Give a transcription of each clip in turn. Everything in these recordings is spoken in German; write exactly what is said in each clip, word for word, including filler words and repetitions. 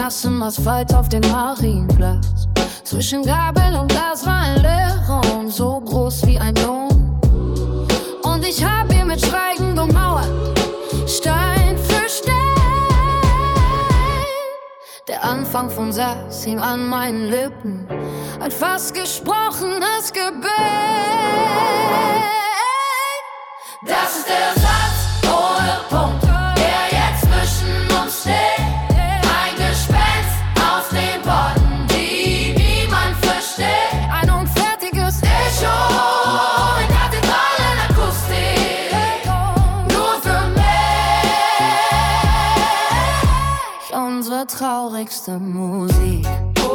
nassem Asphalt auf den Marienplatz. Zwischen Gabel und Glas war ein Leerraum, so groß wie ein Dom. Und ich hab hier mit Schweigen gemauert, Stein für Stein. Der Anfang vom Satz hing an meinen Lippen, ein fast gesprochenes Gebet. Das ist der Satz ohne Punkt, der jetzt zwischen uns steht. Ein Gespenst aus den Worten, die niemand versteht. Ein unfertiges Echo in Kathedralenakustik, nur für mich unsere traurigste Musik.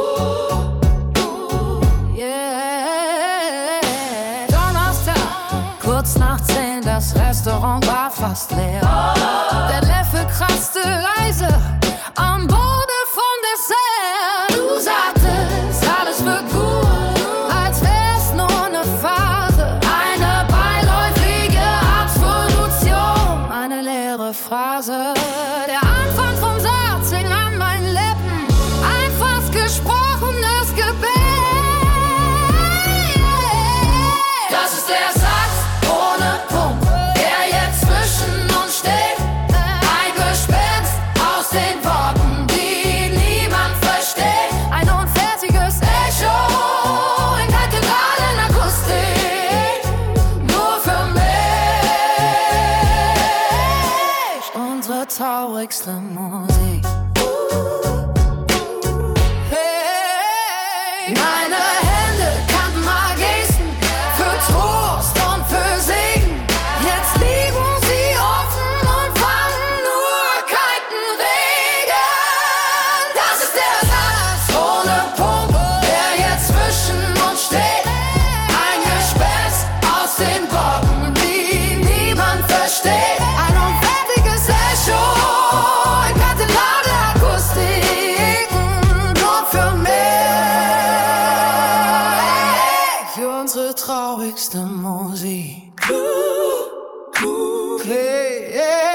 Yeah. Donnerstag, kurz nach zehn, das Restaurant war fast leer. Der Neffe kratzte leise am Boden vom Dessert. Du sagtest, alles wird gut, als wär's nur ne Phase. Eine beiläufige Absolution, eine leere Phrase. Der Anfang vom Satz hing an meinen Lippen, ein fast gesprochenes Gebet. Das ist der Satz ohne Punkt, der jetzt zwischen uns steht. Ein Gespenst aus den Worten, die niemand versteht. Ein unfertiges Echo in Kathedralenakustik, nur für mich unsere traurigste Musik. Hey, meine Hände kannten mal Gesten für Trost und für Segen. Jetzt liegen sie offen und fangen nur kalten Regen. Das ist der Satz ohne Punkt, der jetzt zwischen uns steht. Ein Gespenst aus den Worten, die niemand versteht. Ein unfertiges Echo in Kathedralenakustik, nur für mich unsere traurigste Musik. Hey, yeah.